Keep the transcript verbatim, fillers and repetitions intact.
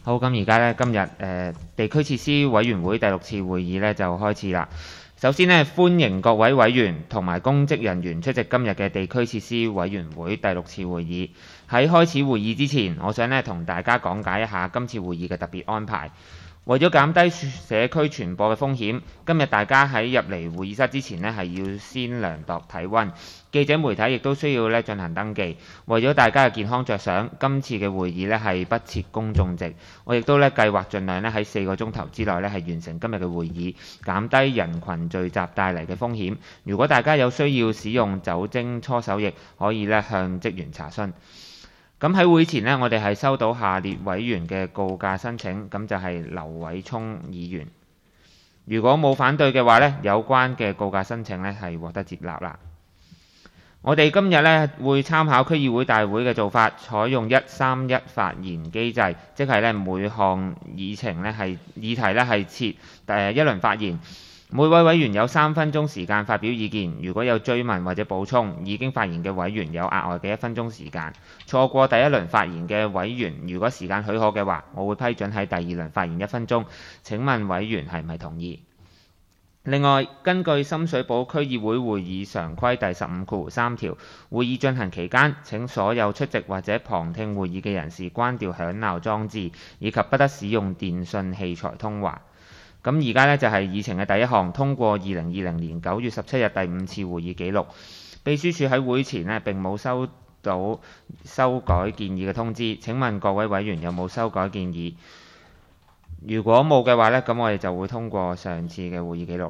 好，咁而家咧今日誒、呃、地區設施委員會第六次會議咧就開始啦。首先呢，歡迎各位委員同埋公職人員出席今日嘅地區設施委員會第六次會議。喺開始會議之前，我想咧同大家講解一下今次會議嘅特別安排。為咗減低社區傳播嘅風險，今日大家喺入嚟會議室之前呢係要先量度體温。記者媒體亦都需要咧進行登記。為咗大家嘅健康着想，今次嘅會議呢係不設公眾席。我亦都咧計劃盡量咧喺四個鐘頭之內咧係完成今日嘅會議，減低人群聚集帶嚟嘅風險。如果大家有需要使用酒精搓手液，可以咧向職員查詢。咁喺會前呢，我哋係收到下列委員嘅告假申請，咁就係劉偉聰議員。如果冇反對嘅話呢，有關嘅告假申請呢係獲得接納啦。我哋今日呢會參考區議會大會嘅做法，採用一三一發言機制，即係呢每項議程呢係議題呢係設誒一輪發言。每位委員有三分鐘時間發表意見，如果有追問或者補充，已經發言嘅委員有額外嘅一分鐘時間。錯過第一輪發言嘅委員，如果時間許可嘅話，我會批准喺第二輪發言一分鐘。請問委員係唔係同意？另外，根據深水埗區議會會議常規第十五括弧三條，會議進行期間，請所有出席或者旁聽會議嘅人士關掉響鬧裝置，以及不得使用電訊器材通話。咁而家呢，就係議程嘅第一項，通過二零二零年九月十七日第五次會議記錄。秘書處喺會前呢並冇收到修改建議嘅通知。請問各位委員有冇修改建議？如果冇嘅話呢，咁我哋就會通過上次嘅會議記錄